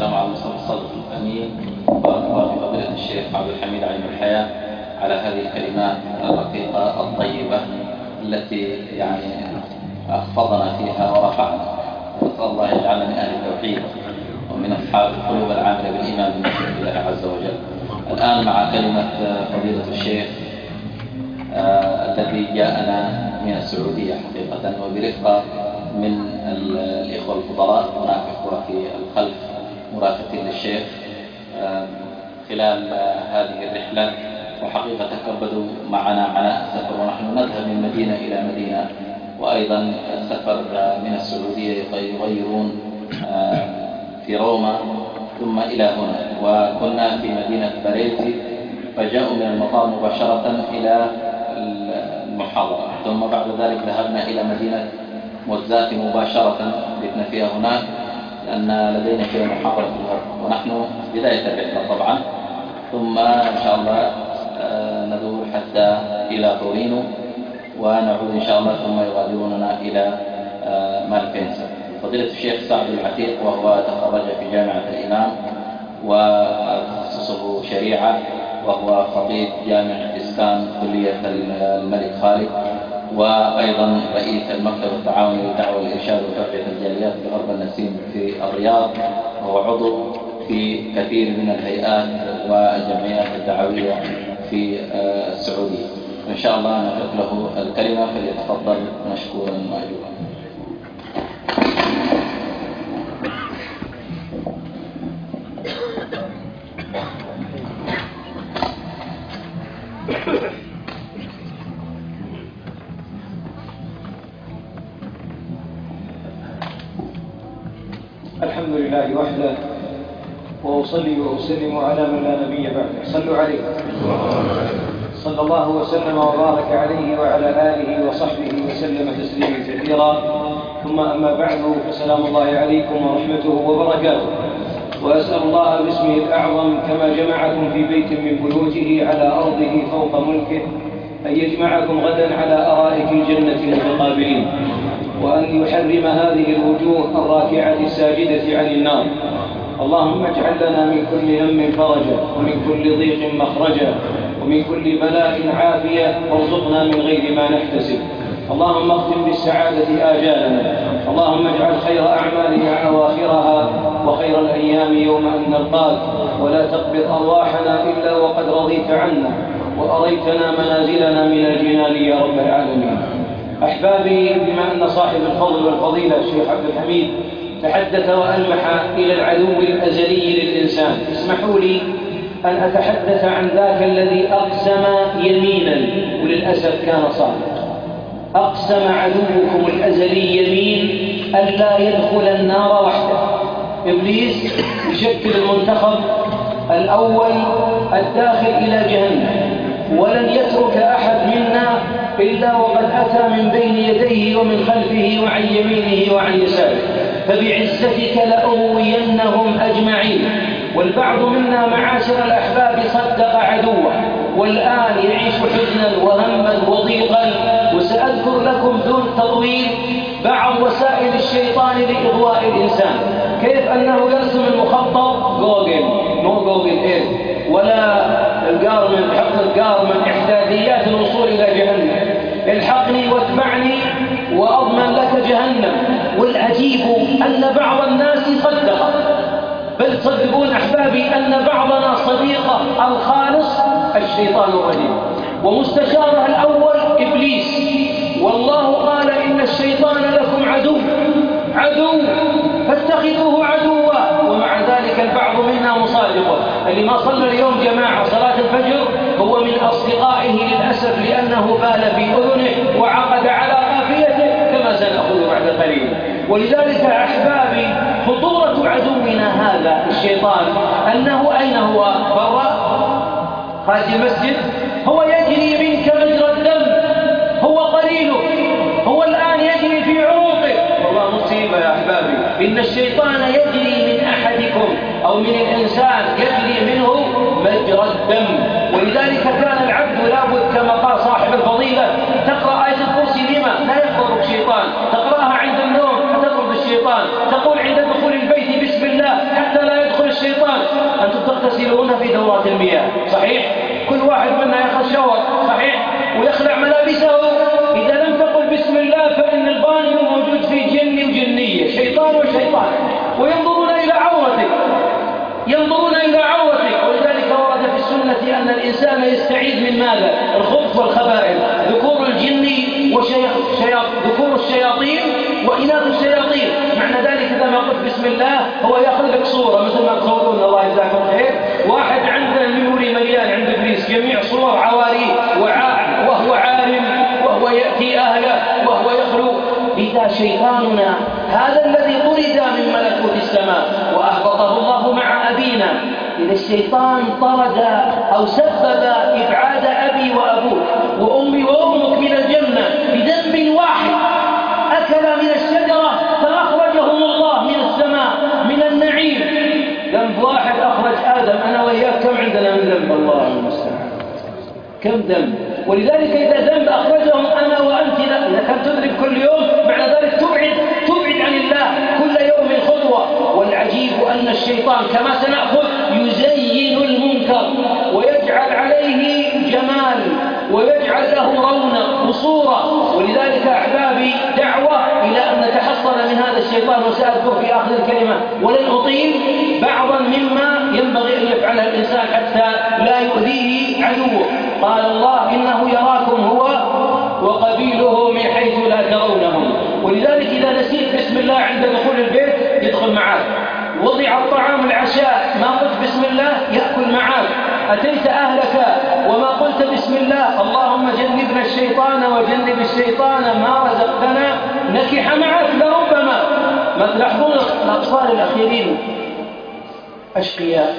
والسلام على المصطفى الصادق الأمين. بارك الله في فضيلة الشيخ عبد الحميد علي الحياة على هذه الكلمات الرقيقة الطيبة التي أخفضنا فيها ورفعنا. نسأل الله يجعلنا من أهل التوحيد ومن أصحاب القلوب العاملة بالإيمان بمشيئة الله عز وجل. الآن مع كلمة فضيلة الشيخ الذي جاءنا من السعودية حقيقة وبرفقة من الإخوة الفضلاء. هناك إخوة في الخلف مرافقين للشيخ خلال هذه الرحلة، وحقيقة تكبدوا معنا عناء السفر، ونحن نذهب من مدينة إلى مدينة، وأيضا السفر من السعودية يغيرون في روما ثم إلى هنا، وكنا في مدينة باريزي فجاءوا من المطار مباشرة إلى المحاضرة، ثم بعد ذلك ذهبنا إلى مدينة موزاتي مباشرة بيتنا فيها هناك لأن لدينا فيها محاضرة في الغرب، ونحن بداية الرحلة طبعا، ثم إن شاء الله ندور حتى إلى تورينو ونعود إن شاء الله، ثم يغادروننا إلى مالبينسا. فضيلة الشيخ سعد العتيق وهو تخرج في جامعة الإمام وتخصصه شريعة، وهو خطيب جامع إسكان كلية الملك خالد، وأيضا رئيس المكتب التعاوني للدعوة والإرشاد وتوعية الجاليات في غرب النسيم في الرياض، وهو عضو في كثير من الهيئات والجمعيات الدعوية في السعودية. إن شاء الله نترك له الكلمة فليتفضل مشكورا مأجورا. الحمد لله وحده، وأصلي وأسلم على من لا نبي بعده. صلوا عليه. صلى الله وسلم وبارك عليه وعلى آله وصحبه وسلم تسليما كثيرا، ثم أما بعد، فسلام الله عليكم ورحمته وبركاته. وأسأل الله باسمه الأعظم كما جمعكم في بيت من بيوته على أرضه فوق ملكه أن يجمعكم غدا على أرائك الجنة متقابلين، وأن يحرم هذه الوجوه الراكعة الساجدة عن النار. اللهم اجعل لنا من كل هم فرجا، ومن كل ضيق مخرجا، ومن كل بلاء عافية، وارزقنا من غير ما نحتسب. اللهم اختم بالسعادة آجالنا، اللهم اجعل خير أعمالنا أواخرها، وخير الأيام يوم أن نلقاك، ولا تقبض أرواحنا إلا وقد رضيت عنا وأريتنا منازلنا من الجنان يا رب العالمين. أحبابي، بما أن صاحب الفضل والفضيلة الشيخ عبد الحميد تحدث وألمح إلى العدو الأزلي للإنسان، اسمحوا لي أن أتحدث عن ذاك الذي أقسم يمينا وللأسف كان صادق. أقسم عدوكم الأزلي يمين ألا يدخل النار وحده. إبليس يشكل المنتخب الأول الداخل إلى جهنم، ولن يترك أحد منا إلا وقد أتى من بين يديه ومن خلفه وعن يمينه وعن يساره، فبعزتك لأغوينهم أجمعين. والبعض منا معاشر الأحباب صدق عدوه، والآن يعيش حزنا وهما وضيقا. وسأذكر لكم دون تطويل بعض وسائل الشيطان لإغواء الإنسان، كيف أنه يرسم المخطط جوجل، مو جوجل إيه ولا الجارمن، حق الجارمن، إحداثيات الوصول إلى جهنم، الحقني واتبعني وأضمن لك جهنم. والعجيب أن بعض الناس صدق، بل صدقون أحبابي أن بعضنا صديقه الخالص الشيطان الرجيم، ومستشاره الأول إبليس. والله قال إن الشيطان لكم عدو فاتخذوه عدوا، ومع ذلك البعض منا مصادقه. اللي ما صلى اليوم جماعة صلاة الفجر هو من أصدقائه للأسف، لأنه بال في أذنه وعقد على قافيته كما سنأخذ بعد قليل. ولذلك أحبابي، خطورة عدونا هذا الشيطان أنه أين هو؟ برا خارج المسجد، هو يجري منك مجرى الدم، هو قليله، هو الآن يجري في عروقه. والله مصيبة يا أحبابي، إن الشيطان يجري من أحدكم أو من الإنسان يجري منه مجرى الدم. ولذلك كان العبد لابد كما قال صاحب الفضيلة تقرأ آية الكرسي. لما لا يقرأ الشيطان؟ تقرأها عند النوم حتى تطرد الشيطان، تقول عند دخول البيت بسم الله حتى لا يدخل الشيطان والشيطان، وينظرون إلى عورتك، ولذلك ورد في السنة أن الإنسان يستعيذ من ماذا؟ الخبث والخبائث، ذكور الجن ذكور الشياطين وإناث الشياطين. معنى ذلك إذا ما قلت بسم الله هو يأخذ لك صورة مثل ما تصورون، الله يجزاكم خير، واحد عنده الميموري مليان عند إبليس جميع صور عواريه وهو عالم وهو يأتي أهله وهو يخلق. إذا شيطاننا هذا الذي طرد من ملكوت السماء وأهبطه الله مع أبينا، إذا الشيطان طرد أو سبب إبعاد أبي وأبوك وأمي وأمك من الجنة بذنب واحد، أكل من الشجرة فأخرجهم الله من السماء من النعيم، ذنب واحد أخرج آدم. أنا وإياك كم عندنا من ذنب؟ الله المستعان، كم ذنب. ولذلك إذا ذنب أخرجهم أنا وأنت لا، إذا كنت تذنب كل يوم معنى ذلك تبعد عن الله كل يوم خطوة. والعجيب أن الشيطان كما سنأخذ يزين المنكر ويجعل عليه جمال ويجعل له رونق وصورة. ولذلك أحبابي دعوة إلى أن نتحصن من هذا الشيطان، وسأذكر في آخر الكلمة ولن أطيل بعضا مما ينبغي أن يفعله الإنسان حتى لا يؤذيه عدوه. قال الله إنه يراكم هو وقبيله من حيث لا ترونهم. ولذلك إذا نسيت بسم الله عند دخول البيت يدخل معك، وضع الطعام العشاء ما قلت بسم الله يأكل معك، أتيت أهلك وما قلت بسم الله اللهم جنبنا الشيطان وجنب الشيطان ما رزقتنا نكح معك لربما. ما تلاحظون الأطفال الأخيرين أشقياء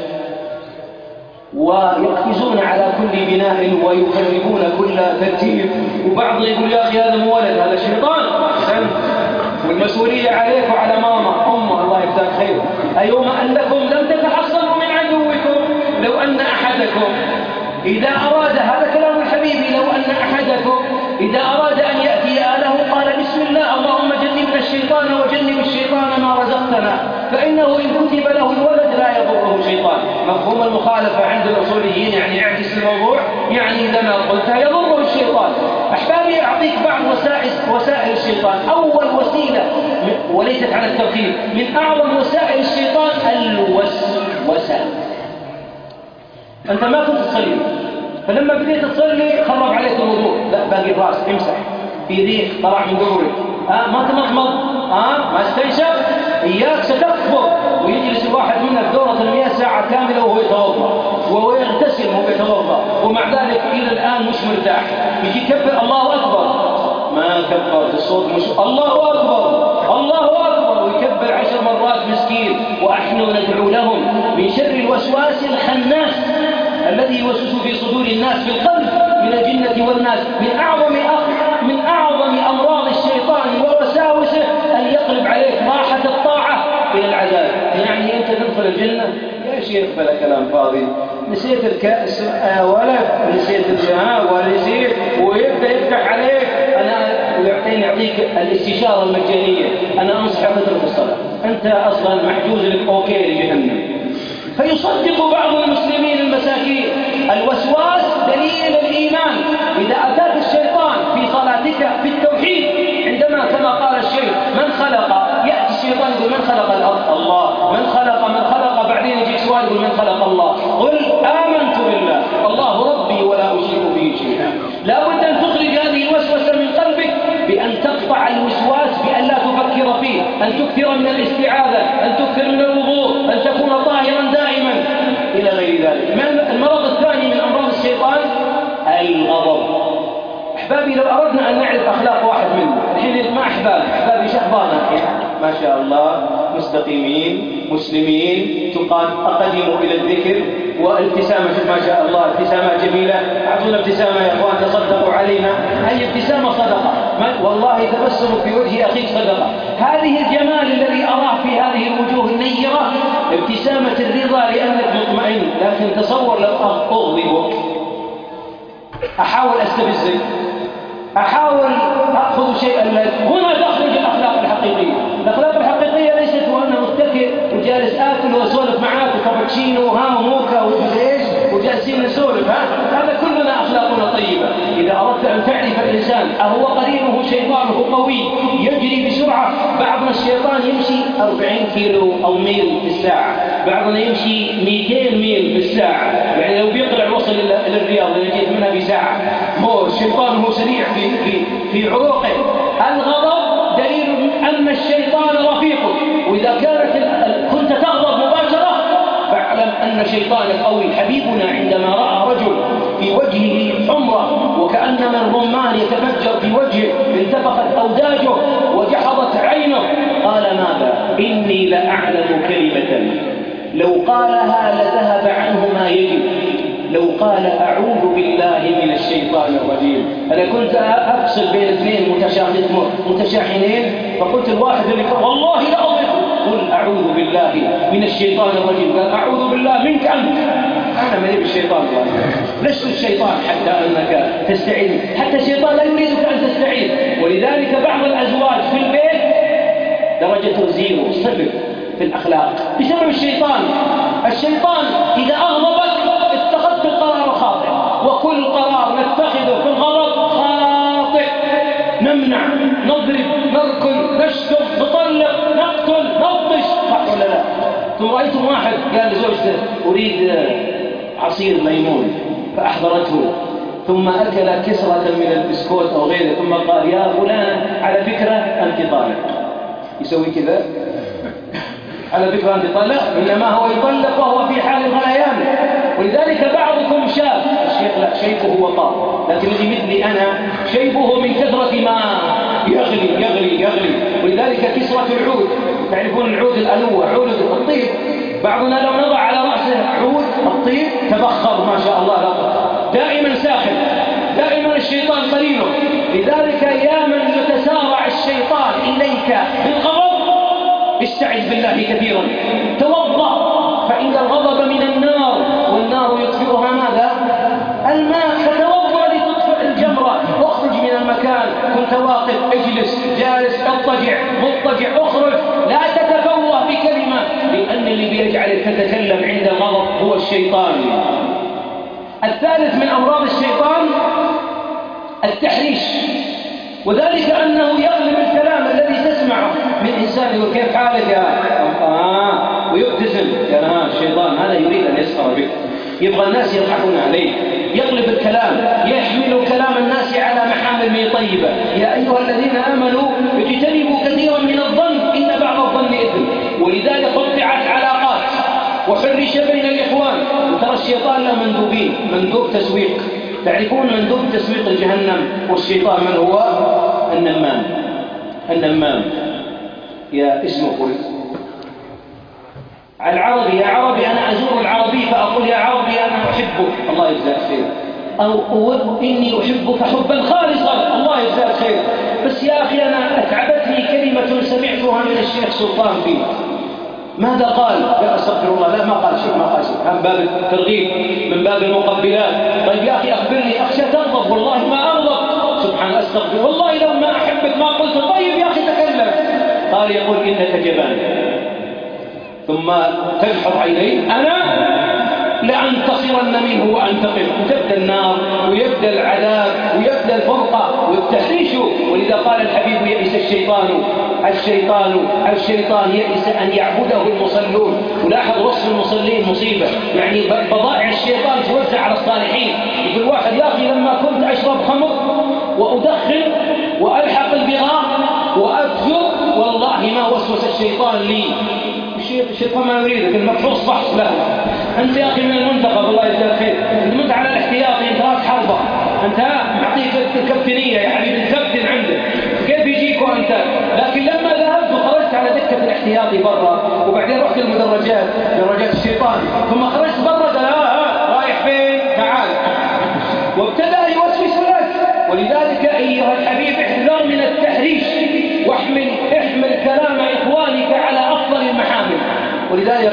ويقفزون على كل بناء ويخربون كل ترتيب، وبعض يقول يا أخي هذا مو ولد هذا شيطان، والمسؤولية عليك وعلى ماما أمه الله يجزاك خير. أيوم أنكم لم تتحصنوا من عدوكم، لو أن أحدكم إذا أراد، هذا كلام الحبيب، لو أن أحدكم إذا أراد أن يأتي أهله قال بسم الله اللهم جنبنا الشيطان وجنب الشيطان ما رزقتنا، فإنه إن كتب له الولد لا يضره شيطان. مفهوم المخالفة عند الأصوليين يعني اعكس الموضوع، يعني إذا ما قلتها يضره الشيطان. أحبابي أعطيك بعض وسائل الشيطان. أول وسيلة وليست على الترتيب، من أعظم وسائل الشيطان الوسوسة. أنت ما كنت تصلي، فلما بديت تصلي خرب عليك الوضوء، لا باقي الراس امسح، في ريح طلع من دورك، ما تمضمض، ما استنشق، إياك ستكفر. ويجلس الواحد منك دورة المياه ساعة كاملة وهو يتوضأ وهو يغتسل وهو يتوضأ، ومع ذلك إلى الآن مش مرتاح. يجي يكبر الله أكبر، ما كبر الصوت مش الله أكبر الله أكبر، ويكبر 10 مرات مسكين. ونحن ندعو لهم من شر الوسواس الخناس الذي يوسوس في صدور الناس في القلب من الجنة والناس. من أعظم أمراض الشيطان ووساوسه أن يقلب عليك راحة الطاعة إلى العذاب. يعني أنت تدخل الجنة يا شيخ بلا كلام فاضي، نسيت الكأس ولا نسيت الجهاء ولا نسيت، ويبدأ يفتح عليك. أنا يعطيك الاستشارة المجانية، أنا أنصحك تترك الصلاة، أنت أصلا محجوز لك أوكي لجهنم. فيصدق بعض المسلمين المساكين الوسواس دليل الإيمان. إذا أتاك الشيطان في صلاتك في التوحيد، عندما كما قال الشيخ من خلق، يأتي الشيطان يقول من خلق الأرض الله، من خلق، بعدين يجيك سؤال يقول من خلق الله، قل آمنت بالله الله ربي ولا أشرك به شيئا. لا بد أن تخرج هذه الوسوسة من قلبك بأن تقطع الوسواس، بأن لا تفكر فيه، أن تكثر من الاستعاذة، أن تكثر من الوضوء، أن تكون طاهرا دائما إلى غير ذلك. المرض الثاني من أمراض الشيطان الغضب. أحبابي لو أردنا أن نعرف أخلاق واحد منا الحين، ما أحبابي شخبانا ما شاء الله مستقيمين مسلمين أقدموا إلى الذكر والابتسامة ما شاء الله ابتسامة جميلة. أعطونا ابتسامة يا أخوان، تصدقوا علينا، أي ابتسامة صدقة، والله تبسم في وجه أخيك صدقة. هذه الجمال الذي أراه في هذه الوجوه النيرة ابتسامة الرضا لأنك مطمئن. لكن تصور لو أغضبك، أحاول أستفزك، أحاول أخذ شيئا لك، هنا تخرج الأخلاق الحقيقية. الأخلاق الحقيقية ليست وأنا متكئ وجالس آكل وأسولف معاك وكابتشينو وموكا وإيش وجالسين نسولف، هذا كلنا أخلاقنا طيبة. إذا أردت أن تعرف الإنسان أهو قرينه شيطانه قوي يجري بسرعة، بعضنا الشيطان يمشي 40 كيلو أو ميل في الساعة، بعضنا يمشي 200 ميل في الساعة، يعني لو بيطلع وصل إلى الرياض اللي جيت منها بساعة. هو الشيطان هو سريع في عروقه. الغضب دليل أن الشيطان رفيقك، وإذا كنت تغضب مباشرة فاعلم أن شيطانك قوي. حبيبنا عندما رأى رجل في وجهه حمرة وكأنما الرمان يتفجر في وجهه، انتفخت أوداجه وجحظت عينه، قال ماذا؟ إني لأعلم كلمة لو قالها لذهب عنه ما يجب، لو قال أعوذ بالله من الشيطان الرجيم. أنا كنت أفصل بين اثنين متشاحنين، فقلت الواحد اللي قال والله لا أضرب، قل أعوذ بالله من الشيطان الرجيم، قال أعوذ بالله منك أنت. أنا مليء بالشيطان، لست الشيطان حتى أنك تستعين، حتى الشيطان لا يريدك أن تستعين. ولذلك بعض الأزواج في البيت درجة 0 في الأخلاق بسبب الشيطان. الشيطان إذا أغضبك اتخذت القرار خاطئ، وكل قرار نتخذه في الغضب خاطئ. نمنع، نضرب، نركل، نشتم، نطلق، نقتل، نبطش، صح ولا لا؟ ثم رأيتم واحد قال لزوجته أريد عصير ليمون فأحضرته، ثم أكل كسرة من البسكوت أو غيره، ثم قال يا فلان على فكرة أنت طالق. يسوي كذا على فكرة أنت طالق، إنما هو يطلق وهو في حال الغليان. ولذلك بعضكم شاب، الشيخ لا شيبه وطار، لكن اللي مثلي أنا شيبه من كثرة ما يغلي يغلي يغلي. ولذلك كسرة العود، تعرفون العود الألوة، عود الطيب، بعضنا لو نضع على رأسه عود الطيب تبخر ما شاء الله، دائما ساخن، دائما الشيطان قرينه. لذلك يا من يتسارع الشيطان إليك بالغضب استعذ بالله كثيرا، توضأ، فإن الغضب من النار، والنار يطفئها ماذا؟ الماء. فتوضأ لتطفئ الجمرة، واخرج من المكان، كنت واقف اجلس، جالس اضطجع، مضطجع، اخرج، لا تتفوه بكلمة، لأن اللي بيجعلك تتكلم عند الغضب هو الشيطان. الثالث من أمراض الشيطان التحريش، وذلك أنه يغلب الكلام الذي تسمعه من إنسان، وكيف حالك يا ويبتسم، يا الشيطان هذا يريد أن يسخر بك، يبغى الناس يضحكون عليه، يغلب الكلام، يحمل كلام الناس على محامل طيبة. يا أيها الذين آمنوا اجتنبوا كثيرا من الظن إن بعض الظن إثم. ولذلك قطعت علاقات وحرش بين الإخوان. وترى الشيطان له مندوبين، مندوب تسويق، تعرفون مندوب تسويق الجهنم، والشيطان من هو؟ النمام. النمام يا اسمه قل العربي، يا عربي أنا أزور العربي فأقول يا عربي أنا أحبك الله يجزاك خير، أو إني أحبك حبا خالصا الله يجزاك خير. بس يا أخي أنا أتعبتني كلمة سمعتها من الشيخ سلطان فيه، ماذا قال؟ يا أستغفر الله، لا ما قال شيء، ما قال شيء، من باب الترغيب، من باب المقبلات. طيب يا أخي أخبرني، أخشى تغضب، والله ما أغضب، سبحان أستغفر، والله لو ما أحبك ما قلت. طيب يا أخي تكلم. قال يقول إنك جبان، ثم تجحظ عينيه، أنا لأنتصرن منه وأنتقم. وتبدأ النار ويبدأ العذاب ويبدأ الفرقة والتحريش. ولذا قال الحبيب يئس الشيطان يئس أن يعبده المصلون. ولاحظ وصف المصلين مصيبة، يعني بضائع الشيطان توزع على الصالحين. يقول واحد يا أخي لما كنت أشرب خمر وأدخن وألحق البغاء وأفجر والله ما وسوس الشيطان لي. الشيطان ما يريدك، المفحوص فحص له. أنت يا أخي من المنتخب الله يجزاك خير، أنت على الاحتياطي، أنت راس حربة، أنت معطيك الكابتنية يا حبيبي، الكابتن عندك، كيف يجيك وأنت؟ لكن لما ذهبت وخرجت على دكة الاحتياطي برا، وبعدين رحت المدرجات، درجات الشيطان، ثم خرجت برا، رايح فين؟ تعال، وابتدأ يوسوس لك. ولذلك أيها الحبيب احذر من التحريش، احمل كلام إخوانك على أفضل المحامل. ولذلك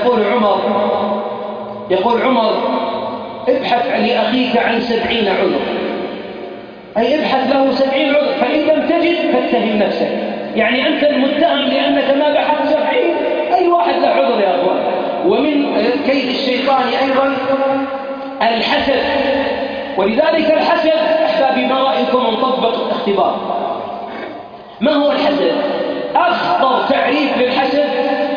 يقول عمر ابحث لأخيك عن 70 عذر، أي ابحث له 70 عذر، فإن لم تجد فاتهم نفسك. يعني أنت المتهم لأنك ما بحثت 70. أي واحد له عذر يا أخوان. ومن كيد الشيطان أيضا الحسد. ولذلك الحسد أحبابي ما رأيكم نطبق اختبار. ما هو الحسد؟ أخطر تعريف للحسد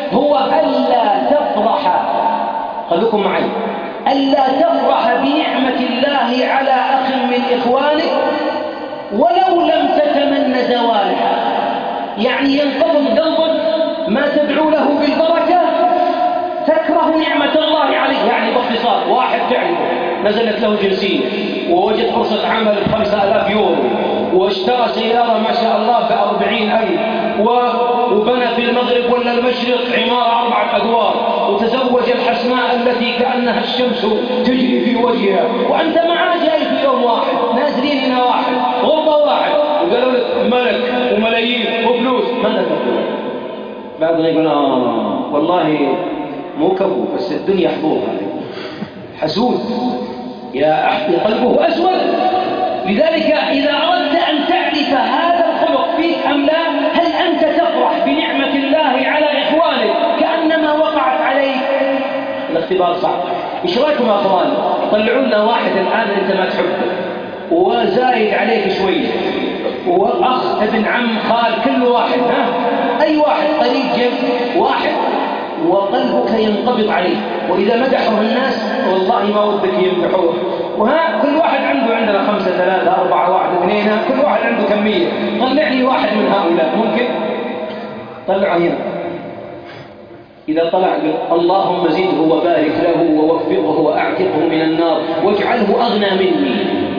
خلوكم معي، ألا تفرح بنعمة الله على أخ من إخوانك ولو لم تتمنى زوالها. يعني ينقبض قلبك ما تدعو له بالبركة، تكره نعمة الله عليه. يعني باختصار، واحد تعرفه نزلت له جنسية ووجد فرصة عمل ب5,000 يورو، واشترى سيارة ما شاء الله ب40,000، وبنى في المغرب ولا المشرق عمارة 4 أدوار، وتزوج الحسناء التي كأنها الشمس تجري في وجهها، وأنت معاه جاي في يوم واحد، نازلين هنا واحد، غرفة واحد، وقالوا لك ملك وملايين وفلوس، ماذا تقول؟ بعضنا يقول والله مو كفو، بس الدنيا حضورها، حسود يا أحد قلبه أسود. لذلك إذا أردت أن تعرف هذا الخلق فيك أم لا، هل أنت تفرح بنعمة الله على إخوانك كأنما وقعت عليك؟ الاختبار صعب. إيش رأيكم يا أخوان؟ طلعوا لنا واحد الآن أنت ما تحبه وزايد عليك شوية، وأخ ابن عم خال كل واحد، أي واحد قريب جنب واحد، وقلبك ينقبض عليه، وإذا مدحه الناس والله ما ودك يمدحوه. كل واحد عندنا 5 3 4 1 2، كل واحد عنده كمية. طلع لي واحد من هؤلاء، ممكن طلعه هنا. إذا طلع اللهم زده وبارك له ووفقه وأعتقه من النار واجعله أغنى مني.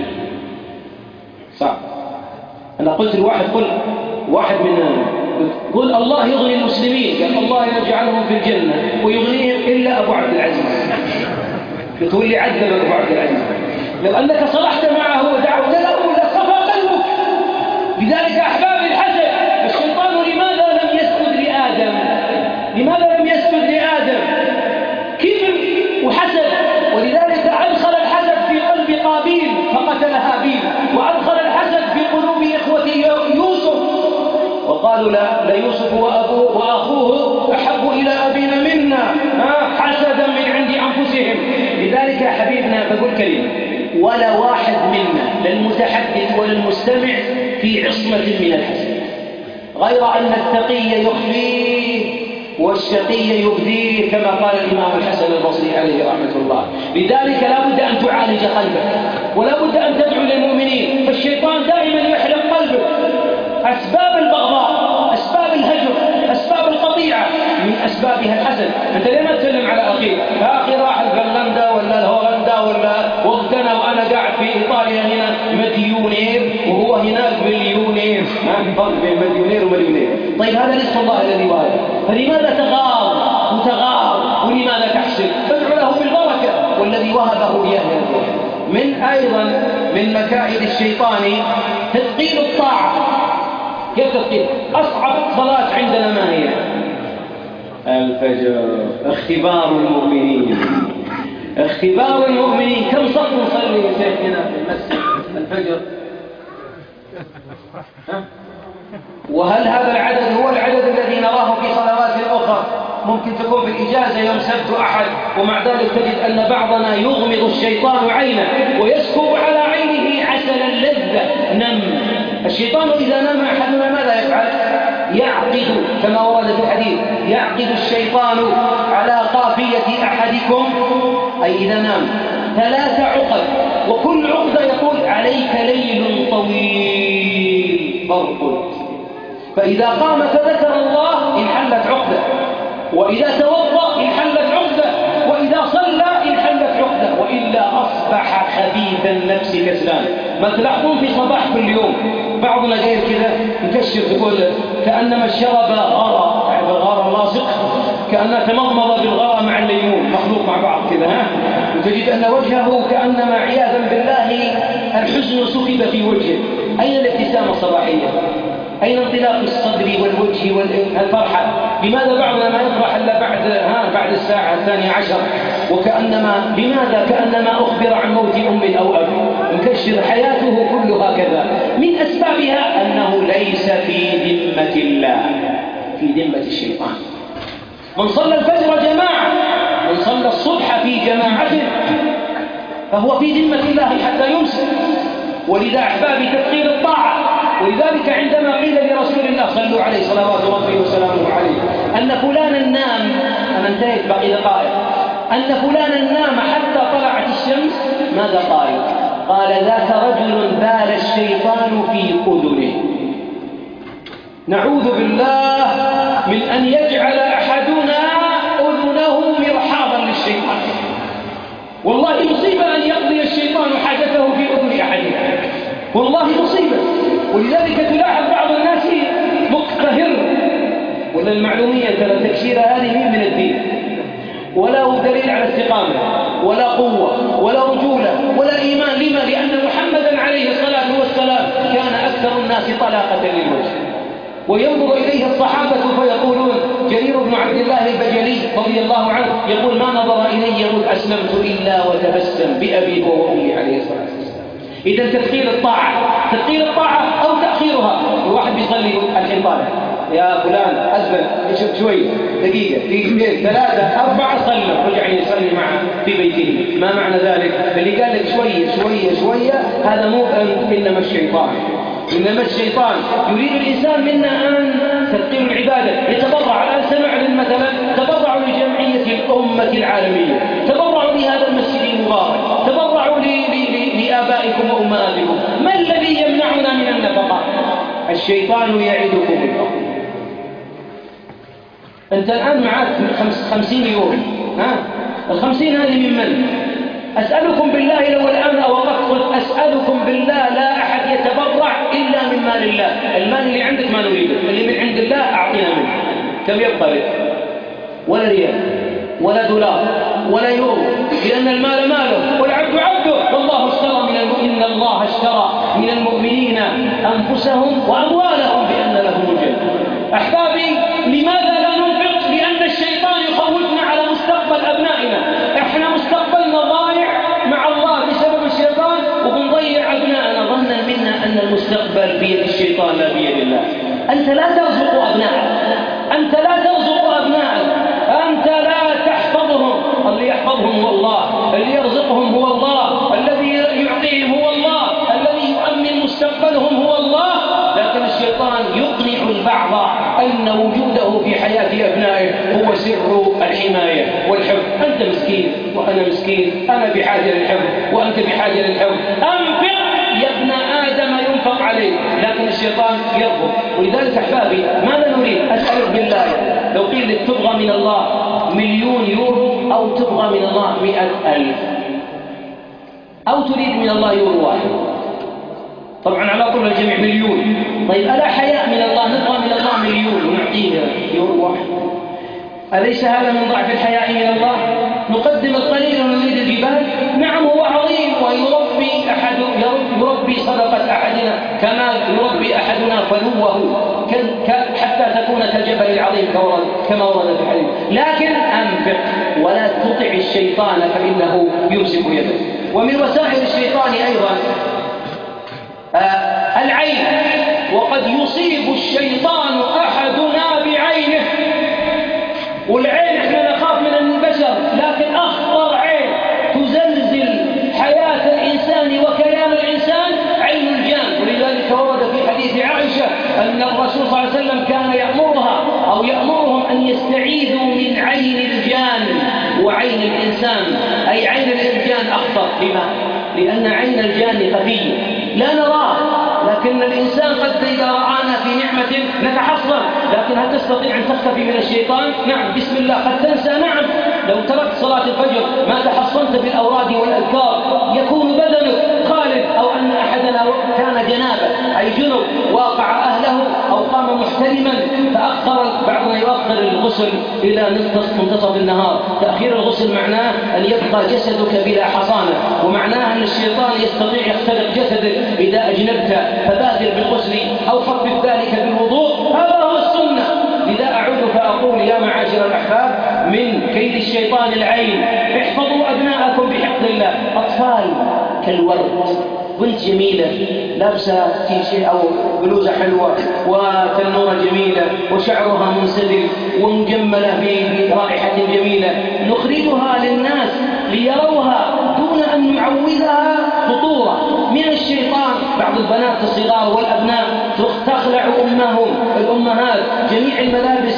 صعب. أنا قلت لواحد، قل واحد من قل الله يغني المسلمين، قال الله يجعلهم في الجنة ويغنيهم إلا أبو عبد العزيز. تقول لي عذب أبو عبد العزيز، لو أنك صلحت معه ودعوت له لصفى قلبك. لذلك أحبابي الحسد، الشيطان لماذا لم يسجد لآدم؟ لماذا لم يسجد لآدم؟ كبر وحسد، ولذلك أدخل الحسد في قلب قابيل فقتل هابيل، وأدخل الحسد في قلوب إخوة يوسف، وقالوا لا يوسف وأبوه وأخوه أحب إلى أبينا منا، حسدا من عند أنفسهم. لذلك يا حبيبنا بقول كلمة، ولا واحد منا للمتحدث وللمستمع في عصمة من الحسد، غير أن التقي يخفيه والشقي يبديه، كما قال الإمام الحسن البصري عليه رحمة الله. لذلك لا بد أن تعالج قلبك، ولا بد أن تدعو للمؤمنين، فالشيطان دائما يحرق قلبك. أسباب البغضاء، أسباب الهجر، أسباب القطيعة، من أسبابها الحسد. أنت ليه ما تسلم على أخيك؟ أخي راح فنلندا ولا الهولندا ولا واغتنى وأنا قاعد في إيطاليا هنا مليونير وهو هناك مليونير، ما في فرق بين مليونير ومليونير. طيب هذا رزق الله الذي وهبه، فلماذا تغار وتغار ولماذا تحسد؟ فادع له بالبركة والذي وهبه لأهل الخير. من أيضا من مكائد الشيطان تثقيل الطاعة. كيف تثقيل؟ أصعب صلاة عندنا ما هي؟ الفجر. اختبار المؤمنين، اختبار المؤمنين. كم صف نصلي يا شيخنا في المسجد الفجر؟ وهل هذا العدد هو العدد الذي نراه في صلوات أخرى؟ ممكن تكون في الإجازة يوم سبت أحد، ومع ذلك تجد أن بعضنا يغمض الشيطان عينه ويسكب على عينه عسل اللذة. نم الشيطان إذا نام أحدنا ماذا يفعل؟ يعقد، كما ورد في الحديث، يعقد الشيطان على قافية أحدكم، أي إذا نام 3 عقد، وكل عقدة يقول عليك ليل طويل فارقد. فإذا قام فذكر الله انحلت عقدة، وإذا توضأ انحلت عقدة، وإذا صلى انحلت عقدة، وإلا أصبح خبيث النفس كسلان. ما تلاحظون في صباح كل يوم بعضنا غير كذا يكشف، يقول كأنما شرب غارة لاصق، كأنه تمضمض بالغارة مع الليمون، مخلوق مع بعض كذا، وتجد أن وجهه كأنما عياذا بالله الحزن سكب في وجهه. أين الابتسامة الصباحية؟ أين انطلاق الصدر والوجه والفرحة؟ لماذا بعضنا ما يفرح إلا بعد الساعة 12؟ وكأنما لماذا؟ كأنما أخبر عن موت أم أو أب، مكشر حياته كلها كذا. من أسبابها أنه ليس في ذمة الله، في ذمة الشيطان. من صلى الفجر جماعة، من صلى الصبح في جماعة، فهو في ذمة الله حتى يمسك. ولذا أحبابي تثقيل الطاعة. ولذلك عندما قيل لرسول الله صلوا عليه صلوات ربي وسلامه عليه أن فلانا نام، أنا انتهيت باقي دقائق، أن فلانا نام حتى طلعت الشمس، ماذا قال؟ قال ذاك رجل بال الشيطان في أذنه. نعوذ بالله من أن يجعل أحدنا أذنه مرحاضا للشيطان. والله مصيبة أن يقضي الشيطان حاجته في أذن أحدنا، والله مصيبة. ولذلك تلاحظ بعض الناس مقتهر، ولا المعلومية ترى تكشير هذه من الدين، ولا دليل على استقامة ولا قوة ولا رجولة ولا إيمان. لما؟ لأن محمدا عليه الصلاة والسلام كان أكثر الناس طلاقة للوجه، وينظر إليه الصحابة فيقولون، جرير بن عبد الله البجلي رضي الله عنه يقول ما نظر إلي مذ أسلمت إلا وتبسم بأبي وأمي عليه الصلاة والسلام. إذا تثقيل الطاعة أو تأخيرها. الواحد بيصلي الحين طالع، يا فلان أزمن شوي دقيقة 2 3 4 صلى، رجع يصلي معه في بيته. ما معنى ذلك؟ اللي قال لك شوية هذا مو أنت، إنما الشيطان يريد الإنسان منا أن تثقيل العبادة. يتبرع. الآن سنعلن مثلا تبرعوا لجمعية الأمة العالمية، تبرعوا لهذا المسجد المبارك، تبرعوا لآبائكم وأمهاتكم. ما الذي يمنعنا من النفقة؟ الشيطان يعدكم الفقر. أنت الآن معك 50 يورو، ال50 هذه من من؟ أسألكم بالله لو الآن أوقفت أسألكم بالله لا أحد يتبرع إلا من مال الله. المال اللي عندك ما نريده، اللي من عند الله أعطينا منه. كم يبقى لك؟ ولا ريال ولا دولار ولا يورو، لأن المال ماله والعبد عبده. والله اشترى إن الله اشترى من المؤمنين أنفسهم وأموالهم بأن لهم الجنة. أحبابي، لماذا لا ننفق؟ لأن الشيطان يخوفنا على مستقبل أبنائنا. احنا مستقبلنا ضايع مع الله بسبب الشيطان، وبنضيع أبنائنا ظنا منا أن المستقبل بيد الشيطان لا بيد الله. أنت لا ترزق أبنائك، أنت لا تحفظهم. اللي يحفظهم هو الله، اللي يرزقهم هو الله، الذي يعطيهم هو الله، الذي يؤمن مستقبلهم هو الله. لكن الشيطان يقنع البعض أن وجوده في حياة أبنائه هو سر الحماية والحفظ. أنت مسكين وأنا مسكين، أنا بحاجة للحفظ وأنت بحاجة للحفظ. أنفق يا ابن آدم ينفق عليه، لكن الشيطان يرفض. ولذلك أحبابي، ماذا نريد؟ أسألك بالله لو قيل لك تبغى من الله 1,000,000 يورو أو تبغى من الله 100,000 أو تريد من الله يورو واحد؟ طبعا على طول الجميع 1,000,000. طيب ألا حياء من الله؟ نبغى من الله 1,000,000 ونعطيه يورو واحد. أليس هذا من ضعف الحياء من الله؟ نقدم القليل ونريد الجبال. نعم هو عظيم، ويربي صدقة أحدنا كما يربي أحدنا فلوه حتى تكون كالجبل العظيم كما ورد في الحديث. لكن أنفق ولا تطع الشيطان فإنه يمسك يده. ومن وسائل الشيطان أيضا العين، وقد يصيب الشيطان أحدنا بعينه. والعين احنا نخاف من البشر، لكن أخطر عين تزلزل حياة الإنسان وكيان الإنسان عين الجان. ولذلك ورد في حديث عائشة أن الرسول صلى الله عليه وسلم كان يأمرهم أن يستعيذوا من عين الجان وعين الإنسان. أي عين الإنسان أخطر. لما؟ لأن عين الجان خفية لا نراه، لكن الإنسان قد إذا رآنا في نعمة نتحصن. لكن هل تستطيع أن تختفي من الشيطان؟ نعم. بسم الله قد تنسى. نعم. لو تركت صلاة الفجر ما تحصنت بالأوراد والأذكار يكون بدنك خالد. أو أن أحدنا كان جنابا أي جنب واقع أهله أو قام محترما فأخر، بعضنا يؤخر الغسل إلى منتصف النهار. تأخير الغسل معناه أن يبقى جسدك بلا حصانة، ومعناه أن الشيطان يستطيع يخترق جسدك إذا أجنبت، فبادر بالغسل أو خفف ذلك بالوضوء. هذا هو السنة. لذا أعود فأقول يا معاشر الأحباب، من كيد الشيطان العين. احفظوا أبناءكم بحفظ الله. أطفال كالورد، بنت جميلة لابسة تيشيرت أو بلوزة حلوة وتنورة جميلة وشعرها منسدل ومجملة برائحة جميلة، نخرجها للناس ليروها دون أن نعوذها خطورة من الشيطان. بعض البنات الصغار والأبناء تخلع الأمهات جميع الملابس حتى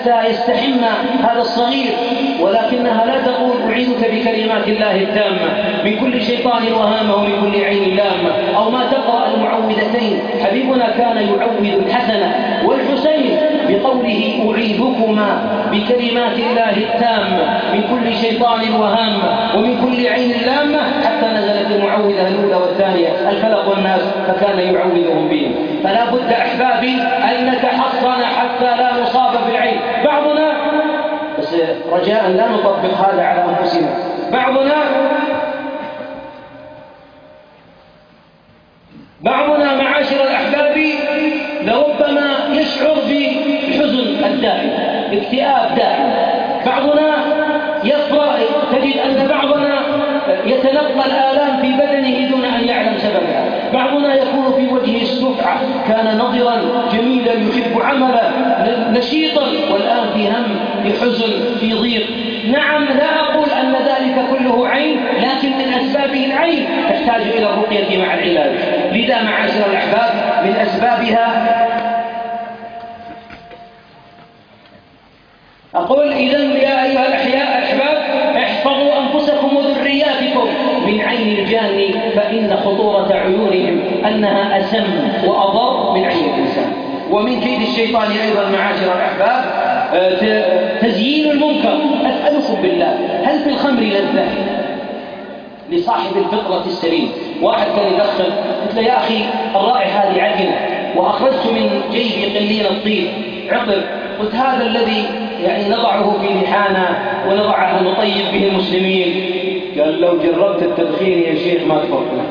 حتى يستحم هذا الصغير، ولكنها لا تقول أعيذك بكلمات الله التامة من كل شيطان وهامة ومن كل عين لامة، أو ما تقرأ المعوذتين. حبيبنا كان يعوذ الحسن والحسين بقوله أعيذكما بكلمات الله التامة من كل شيطان وهامة ومن كل عين لامة، حتى نزلت المعوذة الأولى والثانية الفلق والناس فكان يعوذهم بهم. فلا بد أحبابي أن نتحصن حتى لا نصاب بالعين. بعضنا، بس رجاء لا نطبق هذا على أنفسنا، بعضنا معاشر الأحباب لربما يشعر بحزن الدائم، اكتئاب دائم. بعضنا تجد أن بعضنا يتلقى الآلام في بدنه دون أن يعلم سببها. بعضنا يكون في وجهه السفعة، كان نضرا جميلا يحب عمله نشيطا، والآن في هم، في حزن، في ضيق. نعم، لا أقول أن ذلك كله عين، لكن من أسبابه العين تحتاج إلى الرقية مع العلاج. لذا معاشر الأحباب من أسبابها أقول إذن يا أيها الأحباب احفظوا أنفسكم وذرياتكم من عين الجان، فإن خطورة عيونهم أنها أسم وأضر من عين الإنسان. ومن كيد الشيطان أيضا معاشر الأحباب تزيين المنكر. أسألكم بالله، هل في الخمر لذة لصاحب الفطرة السليم؟ واحد كان يدخن، قلت له يا أخي الرائحة هذه عجنة، وأخرجت من جيبي قليل الطيب عطر، قلت هذا الذي يعني نضعه في لحانا ونضعها نطيب به المسلمين. قال لو جربت التدخين يا شيخ ما تفضل.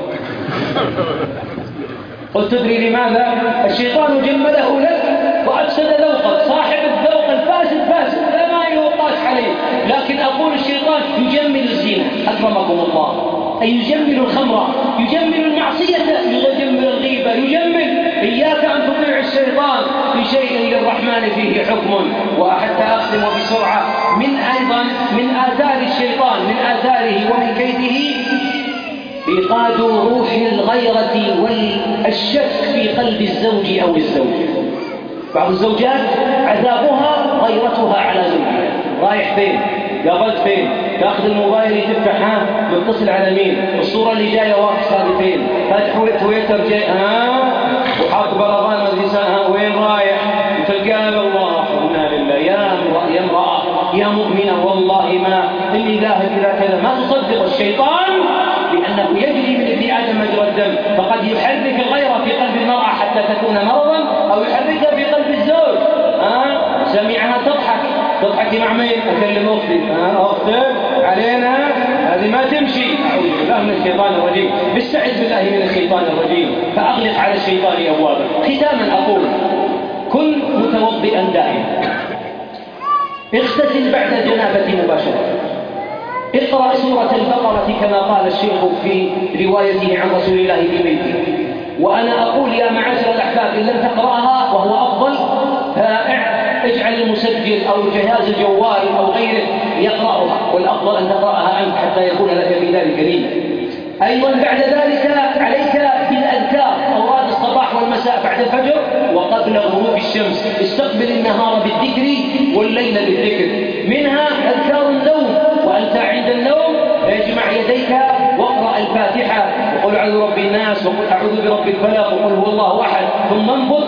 قلت تدري لماذا؟ الشيطان جمله لك وأفسد ذوقك. صاحب الذوق الفاسد لا ما يوقاش عليه، لكن أقول الشيطان يجمل الزنا أكرمكم الله، أي يجمل الخمر، يجمل المعصية، يجمل الغيبة، يجمل. إياك أن تطيع الشيطان في شيء للرحمن فيه حكم. وحتى أختم بسرعة أيضا من آثار الشيطان، من آثاره ومن كيده إيقاد روح الغيرة والشك في قلب الزوج أو الزوجة. بعض الزوجات عذابها غيرتها على زوجها. رايح فين؟ قابلت فين؟ تاخذ الموبايل تفتح، متصل على مين؟ الصورة اللي جاية واقف هذه فين؟ فاتح تويتر جاي وحاط برغان مدرسة، وين رايح؟ تلقاه الله إنا لله. يا امرأة يا مؤمنة والله ما إني ذاهب إلى كذا. ما تصدق الشيطان لأنه يجري من ابن آدم مجرى الدم، فقد يحرك الغيرة في قلب المرأة حتى تكون مرضا، أو يحركها في قلب الزوج. سمعها تضحك مع مين؟ أكلم أختي. أختك علينا هذه ما تمشي. أعوذ بالله من الشيطان الرجيم. استعذ بالله من الشيطان الرجيم، فأغلق على الشيطان أبوابه. ختاما أقول كن متوضئا دائما، اغتسل بعد الجنابة مباشرة، اقرأ سورة البقرة كما قال الشيخ في روايته عن رسول الله في بيته. وأنا أقول يا معاشر الأحباب إن لم تقرأها وهو أفضل، فاجعل المسجل أو جهاز الجوال أو غيره يقرأها، والأفضل أن تقرأها أنت حتى يكون لك في ذلك نية. أيضا بعد ذلك عليك بالأذكار، أوراد الصباح والمساء بعد الفجر وقبل غروب الشمس. استقبل النهار بالذكر والليل بالذكر. منها أذكار النوم، وأنت عند النوم اجمع يديك واقرأ الفاتحة وقل أعوذ برب الناس وقل أعوذ برب الفلق وقل هو الله أحد، ثم انبض،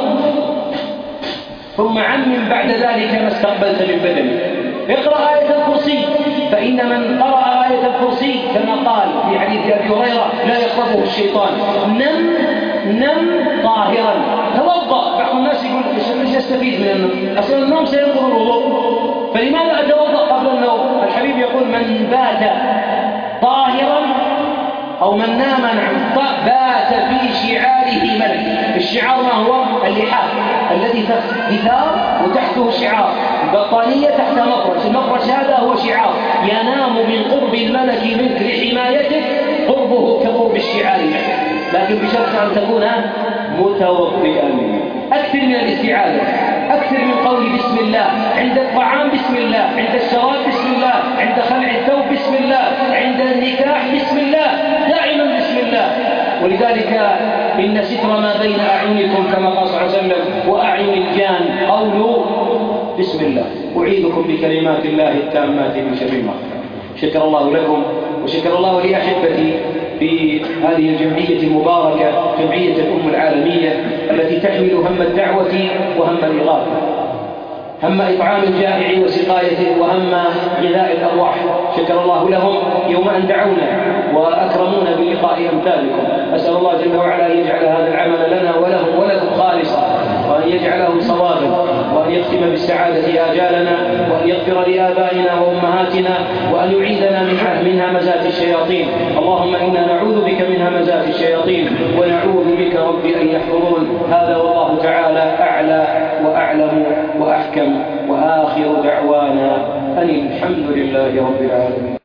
ثم عمم بعد ذلك ما استقبلت من بدنك. اقرأ آية الكرسي، فإن من قرأ آية الكرسي كما قال في حديث أبي هريرة لا يقربه الشيطان. نم طاهرا، توضأ. بعض الناس يقول ايش استفيد من النوم؟ أصلا النوم سينقض الوضوء، فلماذا أتوضأ قبل النوم؟ الحبيب يقول من بات طاهرا أو من نام بات في شعاره ملك. الشعار ما هو؟ اللحاف الذي بثار وتحته شعار، البطانية تحت مفرش، المفرش هذا هو شعار. ينام من قرب الملك منك لحمايتك، قربه كقرب الشعار معك، لكن بشرط أن تكون متوضئا. أكثر من الاستعاذة، أكثر من قول بسم الله عند الطعام، بسم الله عند الشراب، بسم الله عند خلع الثوب، بسم الله عند النكاح، بسم الله دائما بسم الله. ولذلك إن ستر ما بين أعينكم كما قال صلى الله عليه وسلم وأعين الجان قول بسم الله أعيذكم بكلمات الله التامات من شر ما خلق. شكر الله لكم وشكر الله لأحبتي في هذه الجمعية المباركة، جمعية الأم العالمية التي تحمل هم الدعوة وهم الإغاثة، هم إطعام الجائع وسقايته وهم غذاء الأرواح. شكر الله لهم يوم أن دعونا وأكرمونا بلقاء أمثالكم. أسأل الله جل وعلا أن يجعل هذا العمل لنا ولهم ولكم خالصا، وأن يجعله صوابا، وأن يختم بالسعادة آجالنا، وأن يغفر لآبائنا وأمهاتنا، وأن يعيذنا من همزات الشياطين. اللهم إنا نعوذ بك من همزات الشياطين ونعوذ بك رب أن يحضرون. هذا والله تعالى أعلى وأعلم وأحكم، وآخر دعوانا أن الحمد لله رب العالمين.